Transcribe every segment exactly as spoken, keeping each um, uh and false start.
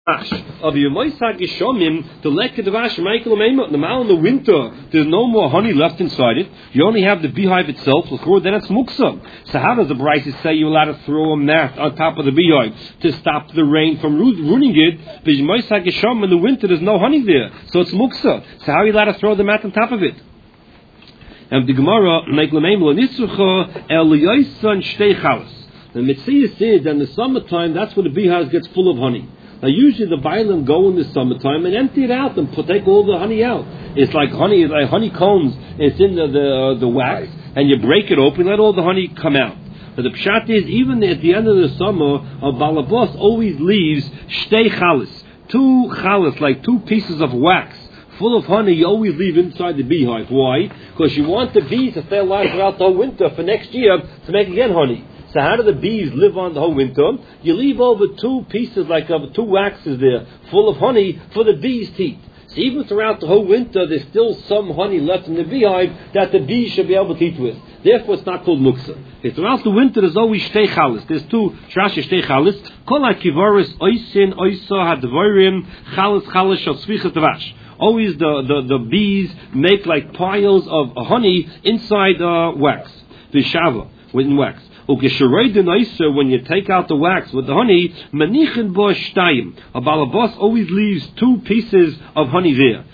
Of your moisag gishomim, the lek kedash Michael Meimot. The mal in the winter, there's no more honey left inside it. You only have the beehive itself. Then it's muksa. So how does the Bryce say you're allowed to throw a mat on top of the beehive to stop the rain from ruining it? Because moisag gishom in the winter, there's no honey there, so it's muksa. So how are you allowed to throw the mat on top of it? And the Gemara Michael Meimot nisrucha el yoysan shtei chalas. The Mitzvah said that in the summertime, that's where the beehive gets full of honey. Now, usually the bailam go in the summertime and empty it out and put, take all the honey out. It's like honey, it's like honeycombs. It's in the the, uh, the wax, and you break it open, let all the honey come out. But the pshat is, even at the end of the summer, a balabos always leaves shtei chalas, two chalas, like two pieces of wax full of honey. You always leave inside the beehive. Why? Because you want the bees to stay alive throughout the whole winter for next year to make again honey. So how do the bees live on the whole winter? You leave over two pieces, like uh, two waxes there, full of honey for the bees to eat. So even throughout the whole winter, there's still some honey left in the beehive that the bees should be able to eat with. Therefore, it's not called muksa. Okay, throughout the winter, there's always shtei chalas. There's two shrash shtei chalas. Kol hakivaris oisin oisa hadvarim chalas chalas shal tzvicha tavash. Always the, the, the bees make like piles of honey inside uh, wax. The shava, within wax. When you take out the wax with the honey, manichin bo shtayim. A balabas always leaves two pieces of honey there.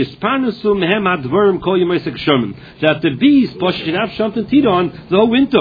That the bees should have something to eat on the whole winter.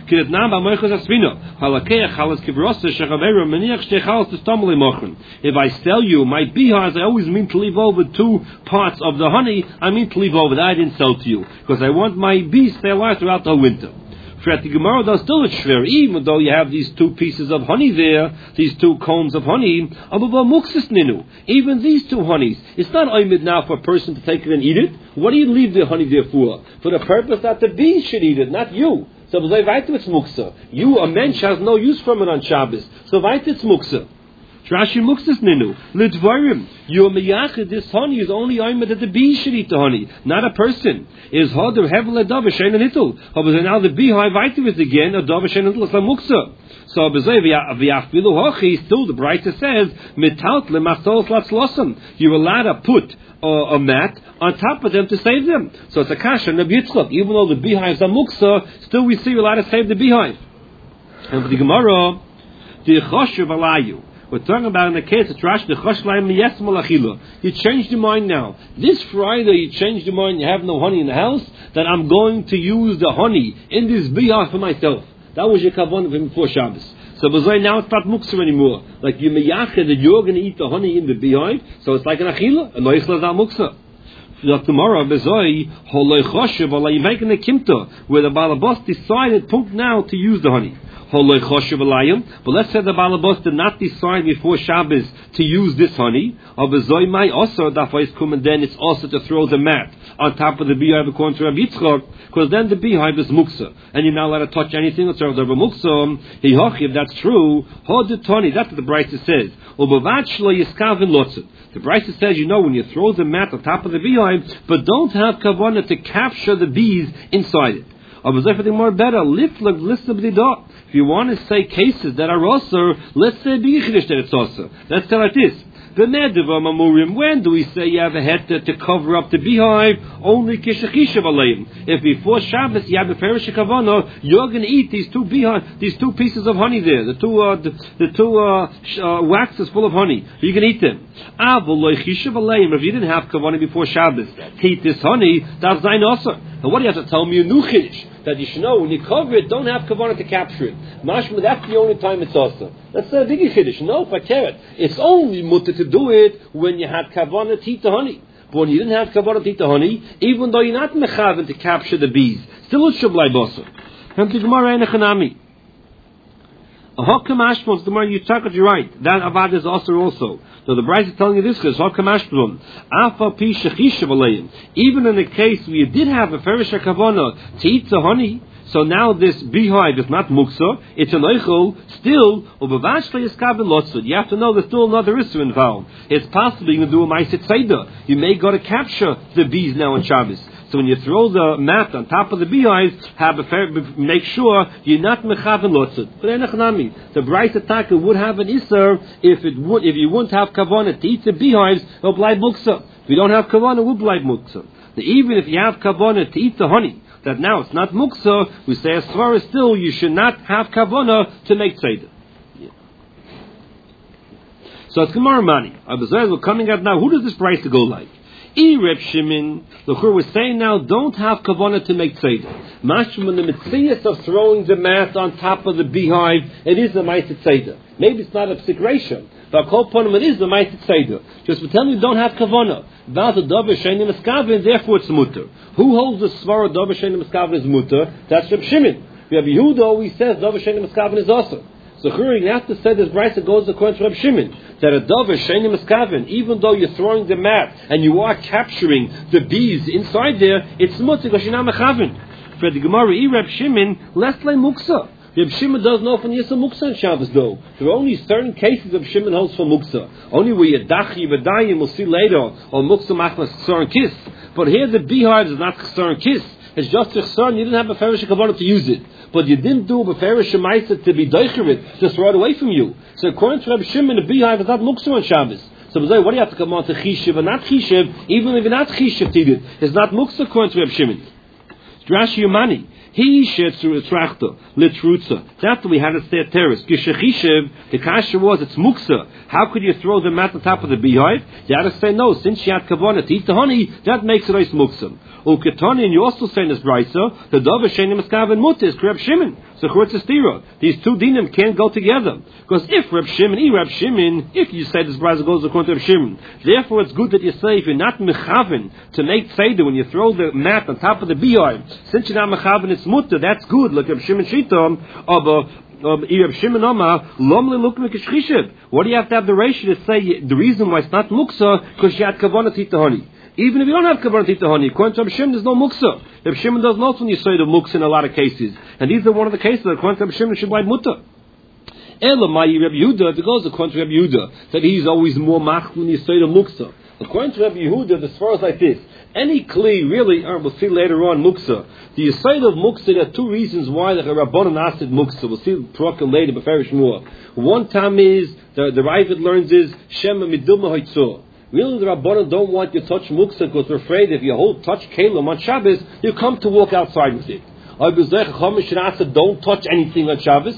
If I tell you my beehives, I always mean to leave over two parts of the honey. I mean to leave over that I didn't sell to you because I want my bees to stay alive throughout the whole winter. For at the Gemara, though, still it's shver, even though you have these two pieces of honey there, these two combs of honey, even these two honeys, it's not oimid now for a person to take it and eat it. What do you leave the honey there for? For the purpose that the bees should eat it, not you. So it's muksa. You, a mensch, has no use from it on Shabbos. So it's muksa. Rashi muksis ninu lidvarim. Your miyachid, this honey is only aimed that the bees should eat the honey, not a person. Is hoder hevel adav shein anitul. However, now the beehive activist again adav shein anitul is muksa. So bezay v'yafilu hochi. Still, the Brayta says mitaut lemasol slatzlosam. You're allowed to put uh, a mat on top of them to save them. So it's a kasha Rabbi Yitzchak. Even though the beehives are muksa, still we see you're allowed to save the beehive. And for the Gemara, the choshev alayu. We're talking about in the case of Trash the Choshlayim Yes Malachila. You changed your mind now. This Friday you changed your mind, you have no honey in the house, that I'm going to use the honey in this beehive for myself. That was your kavanah before Shabbos. So now it's not muksa anymore. Like you meyacheh that you're going to eat the honey in the beehive, so it's like an achila. A noichla is not muksa. Tomorrow, bezoi holoi choshev, or you making a kimta where the balabos decided punkt now to use the honey. But let's say the balabos did not decide before Shabbos to use this honey. And then it's also to throw the mat on top of the beehive according to Rabbi Yitzchak, because then the beehive is muksa, and you're not allowed to touch anything that's over muksa. If that's true, that's what the Brayta says. The Brayta says, you know, when you throw the mat on top of the beehive, but don't have kavanah to capture the bees inside it. More better, if you want to say cases that are also, let's say biyichdish that it's also. Let's say like this. When do we say you have a head to, to cover up the beehive? Only kishachishav aleim. If before Shabbos you have a perish kavana, you're going to eat these two beehive, these two pieces of honey there, the two uh, the, the two uh, sh- uh, waxes full of honey. You can eat them. If you didn't have kavana before Shabbos to eat this honey, that's zayin also. And what do you have to tell me? A new chiddush that you should know when you cover it, don't have kavanah to capture it. Mashma, that's the only time it's also. That's a big chiddush. No, if I care it, it's only mutter to do it when you had kavanah to eat the honey. But when you didn't have kavanah to eat the honey, even though you're not mechavan to capture the bees, still it should bly bosa. And the Gemara and Echanami. A hokam ashmos, the more you talk it, you're right. That avad is also also. So the Brayta is telling you this because hokam ashmos, afa pi shechishav aleim. Even in the case where you did have a ferish kavana to eat the honey, so now this beehive is not muksa, it's an eichel, still, ubavashli is kabel lotzud. You have to know there's still another issue involved. It's possible you can do a ma'aset seder. You may go to capture the bees now on Shabbos. So when you throw the mat on top of the beehives, have a fair, make sure you're not mechaven lotzut. But enachnami, the Bryce attacker would have an iser if it would, if you wouldn't have kavanah to eat the beehives, it'll blind muksa. If you don't have kavanah, it will blind muksa. Now, even if you have kavanah to eat the honey, that now it's not muksa, we say as far as still you should not have kavanah to make tzeder. Yeah. So it's Gemara Mani. We're coming out now. Who does this price to go like? E Reb Shimon, the Chur was saying now, don't have kavanah to make tzeder. Mashman, the mitzvah of throwing the mat on top of the beehive, it is the ma'aseh tzeder. Maybe it's not a psikration, but kol ponim it is the ma'aseh tzeder. Just for telling you, don't have kavanah. About the davar sheini miskaven, therefore it's mutter. Who holds the svara davar sheini miskaven is mutter? That's Reb Shimon. Reb Yehuda always says davar sheini miskaven is also. So you have to say this brayso goes according to Reb Shimon, that a davar sheini miskaven, even though you're throwing the mat and you are capturing the bees inside there, it's mutter because you're not mechaven. For the Gemara, E Reb Shimon, less like muksa. Reb Shimon doesn't often use a muksa on Shabbos though. There are only certain cases of Shimon holds for muksa. Only where you dachi v'dayim, we'll see later, or muksa machmas chsar and kiss. But here the beehives is not chsar and kiss. It's just a chsar and you didn't have a ferish kavanah to use it. But you didn't do a ferish shemaisa to be deicherit, just right away from you. So according to Reb Shimon, the beehive is not muksa on Shabbos. So what do you have to come on to chishiv and not chishiv, even if you're not chishiv to it? It's not muksa according to Reb Shimon. Rashi Yomani. He shetzu etrachta litrutza. After we had a stay at terrace. Gishachishev, the kasha was it's muksa. How could you throw them at the top of the beehive? You had to say no. Since she had kavanah to eat the honey, that makes it ice muksa. Uketani, and you also say in this brayso, the davar sheini miskaven mutter is Reb Shimon. So stira. These two dinim can't go together. Because if Reb Shimon, e Reb Shimon, if you say this brayso goes according to Reb Shimon, therefore it's good that you say if you're not mechaven to make tzeder when you throw the mat on top of the beehive, since you're not mechaven, it's mutter. That's good. Like Reb Shimon shitam, aber What do you have to have the ratio to say the reason why it's not muksa because you had kavanah to eat the honey? Even if you don't have kavanah to eat the honey, according to Reb Shimon, there's no muksa. Reb Shimon doesn't also when you say the muksa in a lot of cases, and these are one of the cases that according to Reb Shimon should buy mutter. Elamai Reb Yehuda, if it goes according to Reb Yehuda, that he's always more mach when you say the muksa. According to Reb Yehuda, the svara is like this. Any kli, really, or we'll see later on, muksa. The aside of muksa, there are two reasons why the Rabbanan asked muksa. We'll see Prokem later, but very more. One time is, the, the Ravid learns is, Shema midilma hoitzor. Really, the Rabbanan don't want you to touch muksa because they're afraid if you hold touch kelim on Shabbos, you come to walk outside with it. Don't touch anything on Shabbos.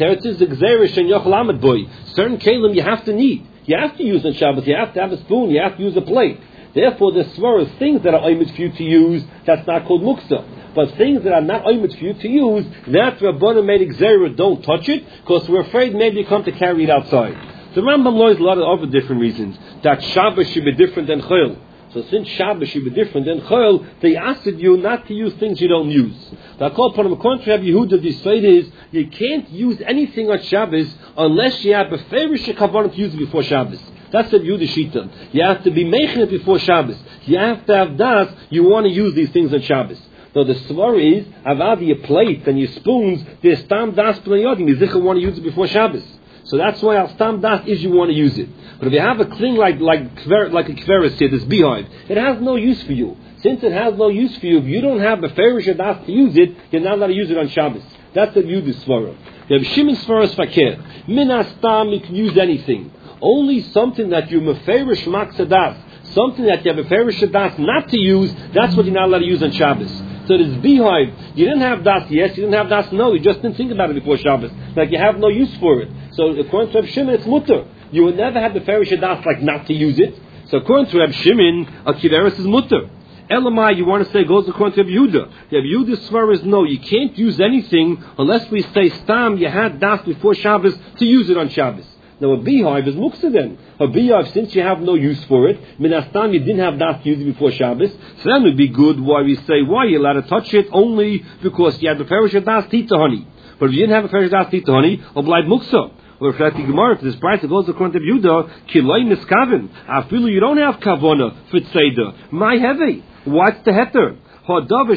Certain kelim you have to need. You have to use on Shabbos. You have to have a spoon. You have to use a plate. Therefore, the svara is things that are oimid for you to use. That's not called muksa. But things that are not oimid for you to use, that Rabbanan made exera, don't touch it, because we're afraid maybe you come to carry it outside. The Rambam law is a lot of other different reasons. That Shabbos should be different than Chol. So since Shabbos should be different than Chol, they asked you not to use things you don't use. The call upon the contrary, Yehuda decided is you can't use anything on Shabbos unless you have a favorite kavanah to use it before Shabbos. That's the Yehuda shita. You have to be making it before Shabbos. You have to have das. You want to use these things on Shabbos. So the svara is avad your plates and your spoons. There's tam das p'nayodim. You zichah want to use it before Shabbos. So that's why al stam das is you want to use it. But if you have a thing like like like a kveres here, this beehive, it has no use for you. Since it has no use for you, if you don't have the ferish das to use it, you're not allowed to use it on Shabbos. That's the Yehuda svara. You have Shimon svara is fakir. Min astam you can use anything. Only something that you meferish maksadas, something that you have a ferish das not to use, that's what you're not allowed to use on Shabbos. So this beehive, you didn't have das, yes, you didn't have das, no, you just didn't think about it before Shabbos. Like you have no use for it. So according to Reb Shimon, it's mutter. You would never have the ferish das like not to use it. So according to Reb Shimon, a kiveris is mutter. Elamai, you want to say, goes according to Reb Yehuda. Reb Yehuda's svara is no, you can't use anything unless we say stam, you had das before Shabbos to use it on Shabbos. Now a beehive is muksa then. A beehive, since you have no use for it, minastam you didn't have that to use it before Shabbos, so that would be good why we say, why are you allowed to touch it? Only because you had the perish of das to eat the honey. But if you didn't have a perish of das to eat the honey, oblige muksa. Or if that's the Gemara, for this price it goes according to Yehuda, kiloi miskaven, afilu you don't have kavana for tzeder. My heavy. What's the heter? According to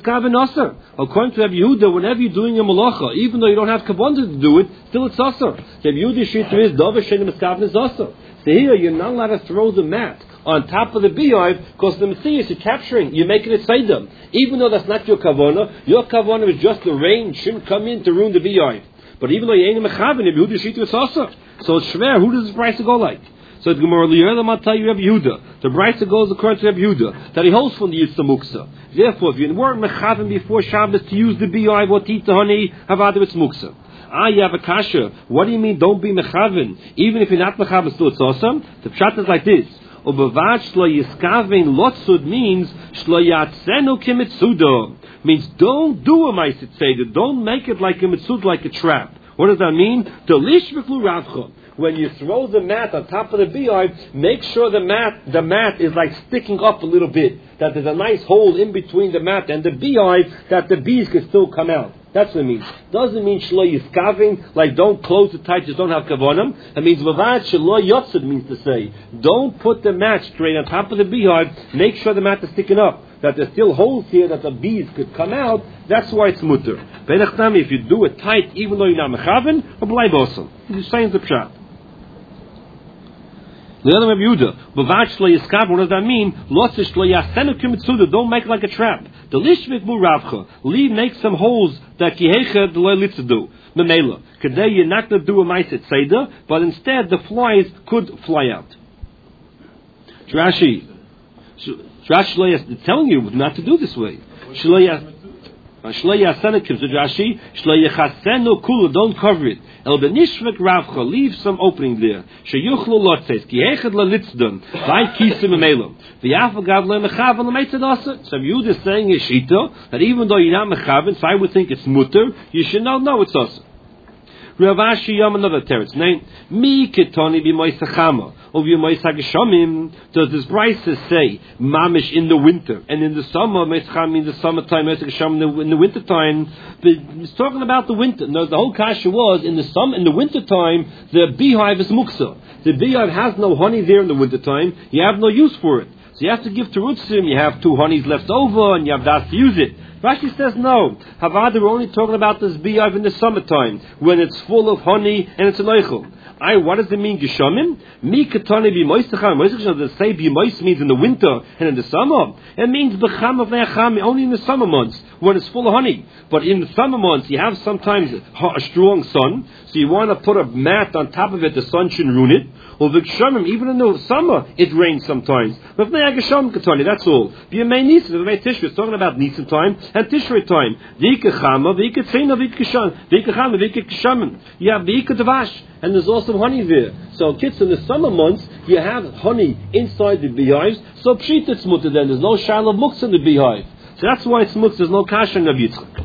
Reb Yehuda, whenever you're doing a malacha, even though you don't have kavanah to do it, still it's asur. Reb Yehuda shita is davar sheini miskaven is asur. So here you're not allowed to throw the mat on top of the beehive, because the Matthias you're capturing, you're making it Seidem. Even though that's not your Kavanah, your Kavanah is just the rain shouldn't come in to ruin the beehive. But even though you ain't a Mechavin, if Yehuda Shita is also. So it's schwer, who does this price go like? So the Gemara Li'elam I'll tell you Rabbi Yehuda. The Brisa goes according to Rabbi Yehuda, that he holds from the Yitzah Muksa. Therefore, if you weren't Mechavin before Shabbos to use the beehive or to eat the honey, Havada it's Muksa. Ah, you have a kasha. What do you mean don't be Mechavin? Even if you're not Mechavin, still it's awesome? The pshat is like this. Ubavad shlo yiskavein lotzud means shlo yatzenu kimitzudo. Means don't do a ma'asit seder. Don't make it like a mitzud, like a trap. What does that mean? Delish v'klu ravcha. When you throw the mat on top of the beehive, make sure the mat the mat is like sticking up a little bit. That there's a nice hole in between the mat and the beehive, that the bees can still come out. That's what it means. Doesn't mean shlo yiskavim, like don't close it tight, just don't have kavanim. It means vavad shlo yotzid means to say, don't put the mat straight on top of the beehive. Make sure the mat is sticking up. That there's still holes here that the bees could come out. That's why it's mutter. Be'enachtami, if you do it tight, even though you're not mechavin, or b'lay bosel. You're saying the pshat. The other Rabbi Yehuda, b'vad shlo yiskav, what does that mean? Lotzish shlo yasenu kimitzuda, don't make like a trap. The lishvik bu ravcha, leave, make some holes that kihecha the loy litzadu. Memela, today you're not going to do a ma'asit seder, but instead the flies could fly out. Rashi, Rashi is telling you not to do this way. Shlo yasenu kimitzuda, shlo yachasenu kula, don't cover it. El benishvik ravcha, leave some opening there. Sheyuchlu lotzes ki echad lalitzdan by kisim emelam. V'yafagav le mechavan lemetzad asa. So Yud is saying is shita that even though you're not mechavan, so I would think it's mutter. You should not know it's asa. Rav Ashi Yom another teretz name mi ketoni b'moisachama of b'moisagishomim. Does this Brisa say mamish in the winter and in the summer moisacham in the summertime moisagishom in the winter time? It's talking about the winter. No, the whole kasha was in the summer in the winter time the beehive is muksa. The beehive has no honey there in the winter time. You have no use for it. So you have to give terutzim. You have two honeys left over and you have that to use it. Rashi says no. Havada, we're only talking about this beehive in the summertime when it's full of honey and it's an eichel. I, what does it mean, Geshamim? Mi katani b'moisacham. Moisacham does it say b'mois means in the winter and in the summer? It means b'cham of le'acham only in the summer months when it's full of honey. But in the summer months you have sometimes a strong sun, so you want to put a mat on top of it, the sun shouldn't ruin it. Or v'gshamim, even in the summer it rains sometimes. But Geshamim katani, that's all. B'yamei Nisan, b'yamei Tishrei, it's talking about Nisan time and Tishrei time. V'ika chama, v'ika tzina, v'ika kshan, v'ika chama, v'ika kshamim. You have v'ika davash, and there's also honey there. So kids, in the summer months you have honey inside the beehives, so pshit it's mutter then, there's no shal of muksa in the beehive. So that's why it's muksa, there's no kasha in Rav Yitzchak.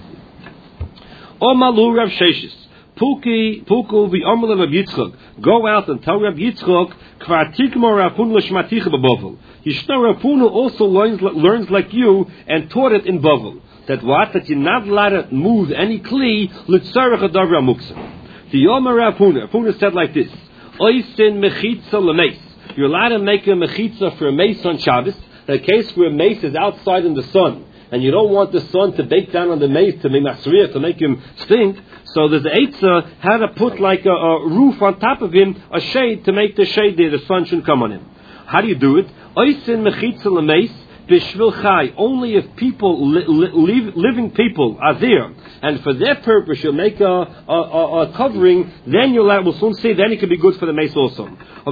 O malu Rav Sheshis, Puki, Puku v'omer Rav Yitzchak, go out and tell Rav Yitzchak, kvar tikmo Rav Punu l'shmaticha b'Bavel. Yishna Rav Punu also learns, learns like you and taught it in Bavel. That what? That you're not allowed to move any kli l'tzarech adavra muksa. The Yomer Rav Punu, Rav Punu said like this: Oisin mechitza lemeis. You're allowed to make a mechitza for a mace on Shabbos. In a case where a mace is outside in the sun, and you don't want the sun to bake down on the mace to make masriya, to make him stink. So there's the eitzah how to put like a, a roof on top of him, a shade to make the shade there, the sun shouldn't come on him. How do you do it? Oisin mechitza lemeis. Bishvil chai, only if people, li- li- living people are there, and for their purpose you'll make a, a, a, a covering, then you'll have, we'll soon see, then it can be good for the mace also.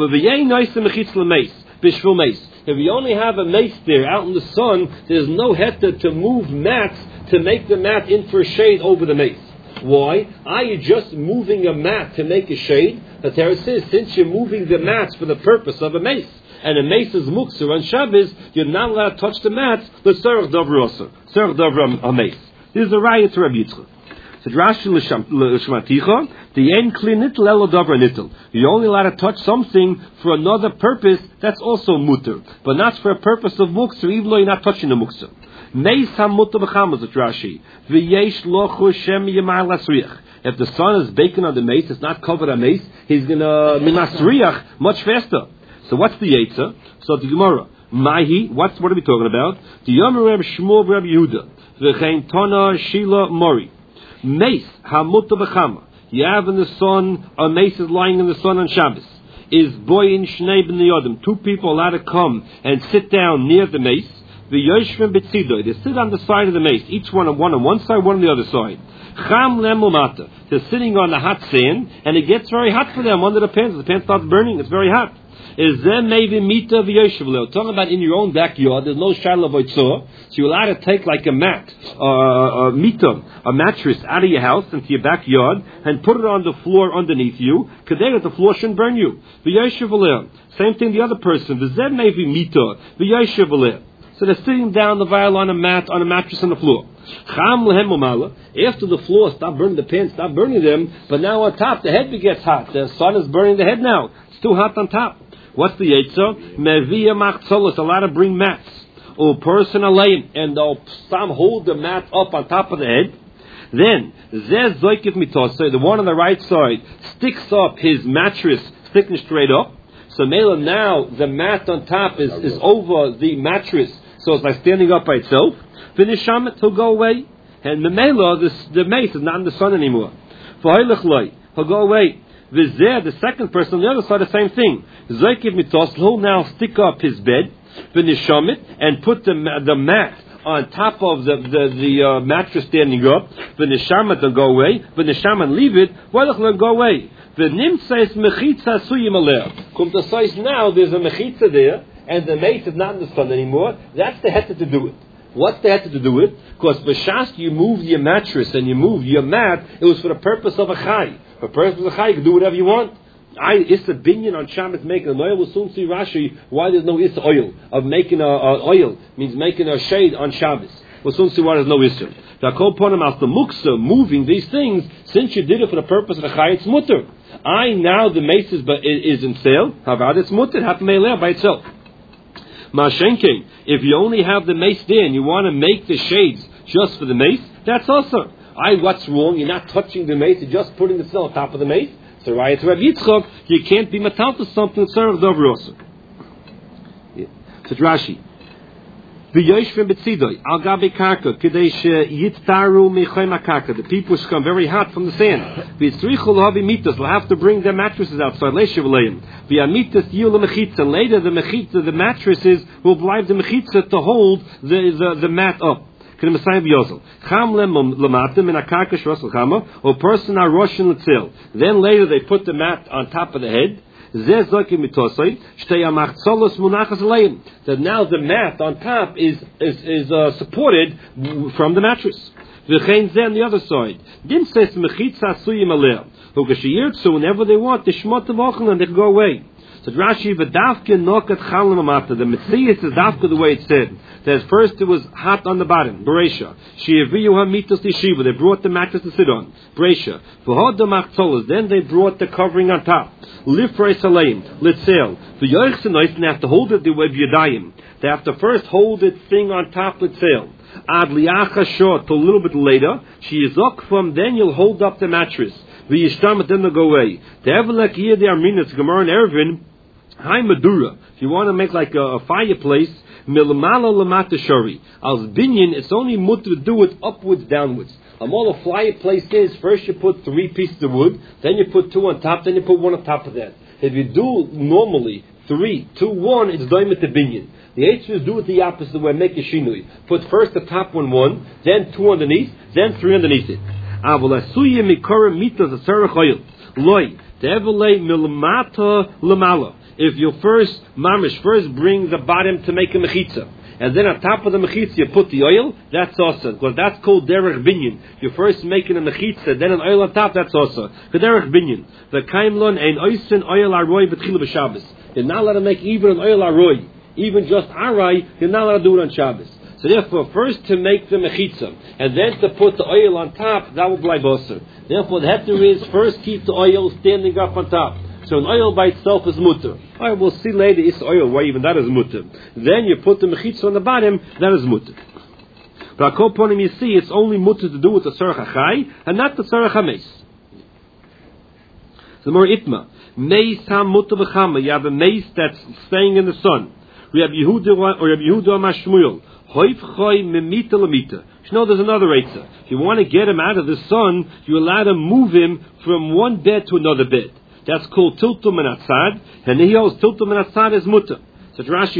If you only have a mace there out in the sun, there's no heter to move mats to make the mat in for shade over the mace. Why? Are you just moving a mat to make a shade? The Torah says, since you're moving the mats for the purpose of a mace, and a mace is mukser on Shabbos, you're not allowed to touch the mats, the serach davra also. Serach davra a mace. This is a riot to Rabbi Yitzchak. So Rashi l'shmaticha, the en kli nitl elo davra nitl. You're only allowed to touch something for another purpose, that's also mutter. But not for a purpose of mukser, even though you're not touching the mukser. Meis ha-mutter b'chamas, it's Rashi. V'yesh lochu shem yemar lasriach. If the sun is baking on the mace, it's not covered on mace, he's going to minasriach much faster. So what's the Yetzer? So the Gemara, Mahi, what's, what are we talking about? The Yomer Reb Shmuel Reb Yehuda, V'chein Tana Shila Mori, Mace, Hamutta B'chama. You have in the sun, a mace is lying in the sun on Shabbos. is boyin shnei ben yodim. Two people allowed to come and sit down near the mace. The yoshvim betzido. They sit on the side of the mace. Each one on one on one side, one on the other side. Cham lemumata. They're sitting on the hot sand, and it gets very hot for them under the pants. The pants starts burning. It's very hot. Is them maybe mita v'yoshev. Talking about in your own backyard, there's no shayla v'otzor, so you're allowed to take like a mat, uh, a mita, a mattress out of your house into your backyard and put it on the floor underneath you. Kadei that the floor shouldn't burn you. V'yoshev. Same thing the other person. V'zem maybe mita v'yoshev. So they're sitting down the vial on a mat, on a mattress on the floor. Cham lehem umala. After the floor stopped burning, the pants stopped burning them, but now on top the head gets hot. The sun is burning the head now. It's too hot on top. What's the yetzer? Mevia machzolos. Allowed to bring mats. Or person alayim, and they'll some hold the mat up on top of the head. Then zeh zoykif mitosay. The one on the right side sticks up his mattress, sticking straight up. So Mela now the mat on top is, is over the mattress, so it's like standing up by itself. Finish shamet, he'll go away. And Mela, the, the mace is not in the sun anymore. He'll go away. V'zeh, the second person on the other side, the same thing. Zoykiv mitos, he'll now stick up his bed, finish shamet, and put the the mat on top of the the, the uh, mattress standing up. Finish shamet, will go away. Finish shamet, leave it. He'll go away. The nimtzais mechitza suyim aleh. Come to size now, there's a mechitza there, and the mace is not in the sun anymore. That's the heter to do it. What's the heter to do it? Because b'shas you move your mattress and you move your mat, it was for the purpose of a chai. For the purpose of a chai, you can do whatever you want. I Issa binyan on Shabbos making an oil. We'll soon see Rashi why there's no Issa oil of making a, a oil means making a shade on Shabbos. We'll soon see why there's no Issa. The kol ponim as the muksa moving these things since you did it for the purpose of the chai, it's mutter. I now the mace is, is in sale. How about it's mutter? Have to by itself. Mashenkin, if you only have the mace there and you want to make the shades just for the mace, that's also. I what's wrong? You're not touching the mace. You're just putting the cell on top of the mace. So right to Rabbi Yitzchok, you can't be matal to something served over also. So Rashi. The people should come very hot from the sand. They'll have to bring their mattresses outside. Later the mechitza, the mattresses will drive the mechitza to hold the, the, the mat up. Or person are Russian itself. Then later they put the mat on top of the head. That now the mat on top is is, is uh, supported from the mattress. Then the other side. Whenever they want, the shmot and they can go away. So Rashi, the Metzias is dafka the way it said. That first it was hot on the bottom, Beresha. They brought the mattress to sit on, Beresha. Then they brought the covering on top. Lifrei Salayim, Litzel. The Yochsenois, they have to hold it the way Yadayim. They have to first hold the thing on top, Litzel. Ad liacha short, a little bit later. She is up from, then you'll hold up the mattress. V'yishtam, then they'll go away. The Evelek here, the Arminas, Gemara and Ervin, Hai Madura. If you want to make like a, a fireplace, Milamala Lamata Shari. As binyan, it's only mutter to do it upwards, downwards. Um, all a fireplace is, first you put three pieces of wood, then you put two on top, then you put one on top of that. If you do normally three, two, one, it's doimet the binyan. The Eitzers do it the opposite way, make a shinui. Put first the top one, one, then two underneath, then three underneath it. Avalasuya mikora mitas a sarach loy. Devele milmata lamala. If you first, mamish, first bring the bottom to make a mechitza, and then on top of the mechitza you put the oil, that's also, because that's called derech binyan. You're first making a mechitza, then an oil on top, that's also. Derech binyan. The kaimlon ein oisin oil aroi b'tchila b'Shabbos. You're not allowed to make even an oil aroi, even just arai, you're not allowed to do it on Shabbos. So therefore, first to make the mechitza, and then to put the oil on top, that will be bosser. Therefore, the heter is first keep the oil standing up on top. So an oil by itself is mutter. Alright, we'll see later it's oil, why even that is mutter. Then you put the mechitza on the bottom, that is mutter. But upon him you see, it's only mutter to do with the tzarech hachai, and not the tzarech hameis. The more itma. Meis ha mutter v'chama, you have a meis that's staying in the sun. We have Yehuda or Rabbi Yehuda Mashmuel. Hoif choy memita lamita. You know, there's another eitzah. If you want to get him out of the sun, you allow to move him from one bed to another bed. That's called tiltum and atzad, and he holds tiltum and atzad is mutter. So Rashi,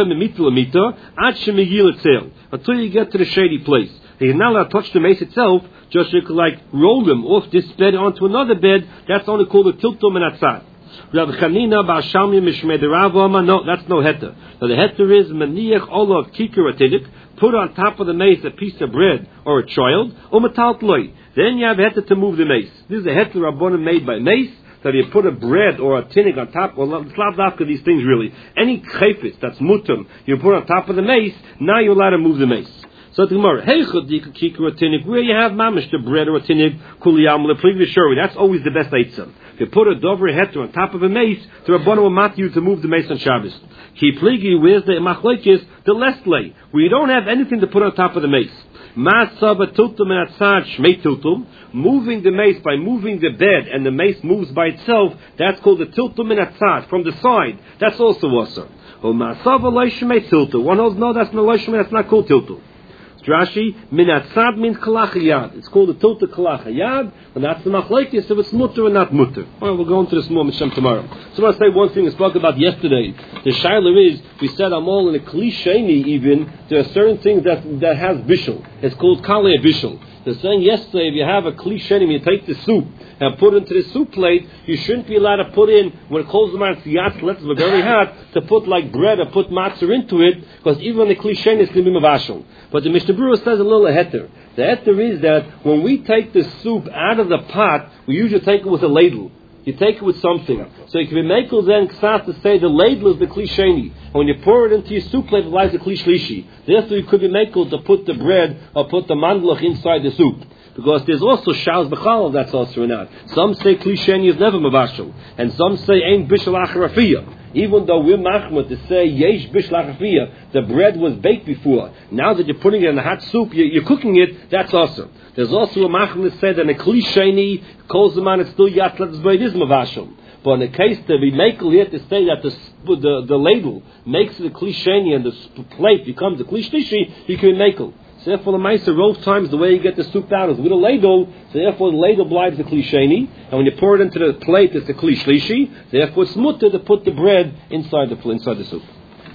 until you get to the shady place. You're not allowed to touch the mace itself, just you could like roll them off this bed onto another bed. That's only called a tiltum and atzad. Rav Chanina Ba'Shalmi Mishmei Rava, no, that's no heter. So the heter is maniach olav kikar atidik, put on top of the mace a piece of bread or a child, or metalt loy. Then you have a heter to move the mace. This is a heter rabbanim made by mace. That you put a bread or a tinnig on top, well, it's not after these things really. Any chayfetz that's mutum, you put on top of the mace, now you're allowed to move the mace. So the Gemara, hey chadika kikar a tinnig, where you have mamish the bread or a tinnig, kuliyam lepligi shuri. That's always the best eitzah. If you put a dover heter on top of a mace, the Rabbanu will mat you to move the mace on Shabbos. Ki pligi, where's the machlokes, the less lay, where you don't have anything to put on top of the mace. Masaba tiltum and atzad shmei tiltum. Moving the mace by moving the bed, and the mace moves by itself. That's called the tiltum and atzad from the side. That's also also. Oh, masaba lo shmei tiltum. One holds no, that's no lo shmei. That's not called tiltum. Rashi, min atzad means kalachayad. It's called the tilta kalachayad, and that's the machlekes if it's mutter or not mutter. Well, we'll go into this more Mishem tomorrow. So I want to say one thing I spoke about yesterday. The shayla is, we said I'm all in a klisheni even, there are certain things that, that has bishul. It's called kalei bishul. They're saying yesterday, if you have a klisheni, you take the soup and put it into the soup plate, you shouldn't be allowed to put in, when it calls them out, it's yatz, let's be very hot, to put like bread or put matzah into it, because even the klisheni is going to be mavashal. But the Mishnah Berurah says a little heter. The heter is that when we take the soup out of the pot, we usually take it with a ladle. You take it with something. So you can be makel then ksas to say the ladle is the klisheni. And when you pour it into your soup plate, it lies the klishlishi. Therefore you could be makel to put the bread or put the mandlach inside the soup. Because there's also shals b'chalav that's also or not. Some say klisheni is never mavashal. And some say ain't bishal acharafiyah. Even though we're machmud to say yesh bishal acharafiyah, the bread was baked before. Now that you're putting it in the hot soup, you're, you're cooking it, that's awesome. There's also a machmud that said that a klisheni calls the man it's still yat letzbay is mavashal. But in the case that we make here to say that the, the, the ladle makes it a klisheni and the plate becomes a klishlishi, you can make it. So therefore, the Meiser, most times the way you get the soup out is with a ladle. So therefore, the ladle blives the klisheni, and when you pour it into the plate, it's a klishlishi. Therefore, it's mutter to put the bread inside the inside the soup.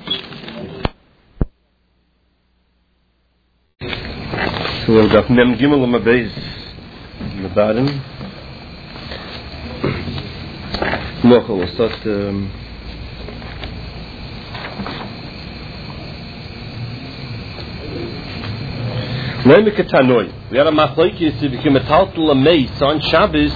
So we'll got Mem Gimel on my base in the bottom. Mochel was that. Um, We had a machlokes if you can metaltal a mace on Shabbos,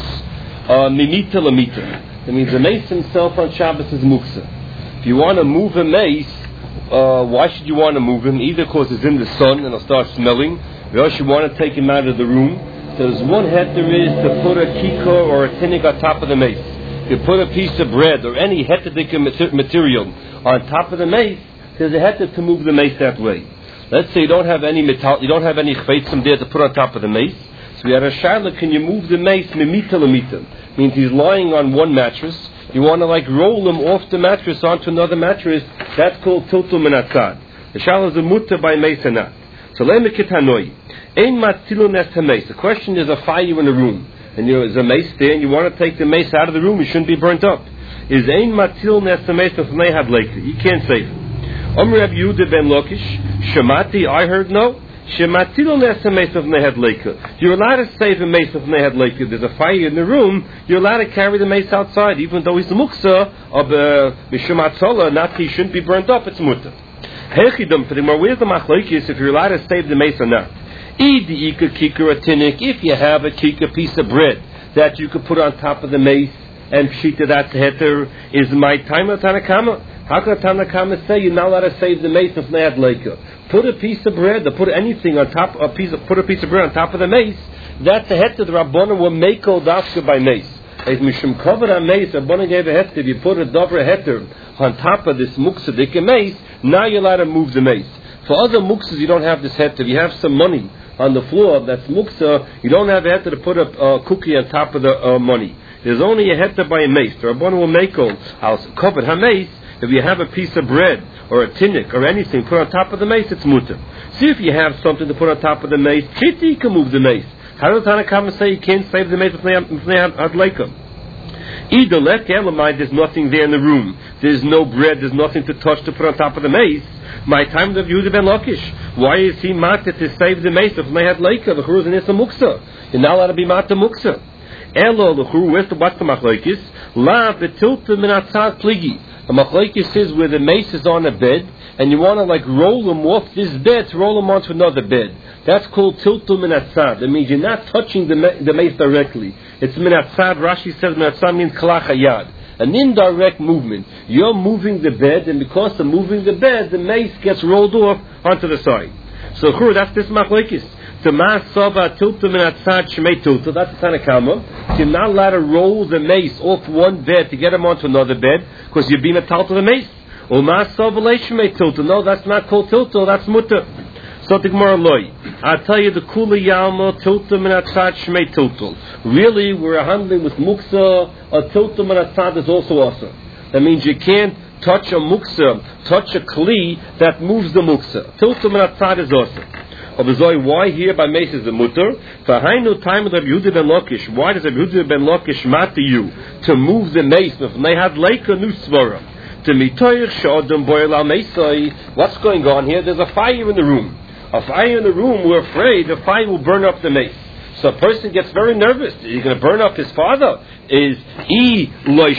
mimita lamita. That means the mace himself on Shabbos is muksa. If you want to move a mace, uh, why should you want to move him? Either because it's in the sun and it'll start smelling, or else you want to take him out of the room. So there's one heter there is to put a kikar or a tinnig on top of the mace. If you put a piece of bread or any heter material on top of the mace, there's a heter to move the mace that way. Let's say you don't have any metal, you don't have any chveitzim there to put on top of the mace. So we had a shayla, can you move the mace mimita lamita? Means he's lying on one mattress. You want to like roll him off the mattress onto another mattress. That's called tiltum and atzad. The shayla is a mutter by mace and not. So le'mekit hanoi. Ein matzilun es ha-mace. The question is a fire in a room. And there's a mace there and you want to take the mace out of the room. It shouldn't be burnt up. Is ein matzilun es ha-mace of nehad leika. You can't save it. Omer Reb Yehuda ben Lakish, Shemati, I heard no. Shemati lo nesa mace of nehad leika. You're allowed to save a mace of nehad leika. There's a fire in the room. You're allowed to carry the mace outside, even though he's the muksa of Mishum Atzola, not he shouldn't be burnt up. It's mutter. Hechidum for the more. Where's the machlokes if you're allowed to save the mace or not? Idi ika kikar a tinnik. If you have a kikar piece of bread that you could put on top of the mace and pshita that heter is my time of Tanakama. How can a Tanakama say you're not allowed to save the mace of Nehad Leika? Put a piece of bread, or put anything on top, a piece of, put a piece of bread on top of the mace. That's a heter. The Rabbanan will make all dafka by mace. As Mishum covered on mace, Rabbanan gave a heter. If you put a dover heter on top of this muksadik mace, now you're allowed to move the mace. For other muksas, you don't have this heter. If you have some money on the floor that's muksa, you don't have a heter to put a uh, cookie on top of the uh, money. There's only a heter by a mace. The Rabbanan will make all house covered ha mace. If you have a piece of bread or a tinnik or anything put on top of the mace, it's mutter. See if you have something to put on top of the mace, Chiti can move the mace. How does Tanakama say you can't save the mace with Nehad Leika? Either left Elamai, there's nothing there in the room. There's no bread, there's nothing to touch to put on top of the mace. My time of Yehuda ben Lakish. Why is he matter to save the mace if they had leika? The churus in Issa Muksa. You're not allowed to be matter Muksa. Elo, the churu, where's the what's the machlokes? La betilta min atzad pligi. The machlokes is where the mace is on a bed, and you want to like roll them off this bed to roll them onto another bed. That's called tiltum min atzad. That means you're not touching the, ma- the mace directly. It's min atzad. Rashi says min atzad means kalach hayad. An indirect movement. You're moving the bed, and because of moving the bed, the mace gets rolled off onto the side. So, chur, that's this machlokes. To ma'asava tiltum min atzad shmei tiltum. That's the Tanakama. You're not allowed to roll the mace off one bed to get him onto another bed because you're being a tal to the mace. Or ma'asava leishmei tiltum. No, that's not called tiltum. That's mutter. So the Gemara loy. I tell you the kula yalma tiltum min atzad shmei tiltum. Really, we're handling with muksa. A tiltum min atzad is also awesome. That means you can't touch a muksa, touch a kli that moves the muksa. Tiltum min atzad is awesome. Why here by mace is the mutter? For hainu time of Yehuda ben Lakish. Why does Yehuda ben Lakish matter you to move the mace? If they had leika nusvara to mitoyich shadam boil al meisai. What's going on here? There's a fire in the room. A fire in the room. We're afraid the fire will burn up the mace. So a person gets very nervous. Is he going to burn up his father? Is he loy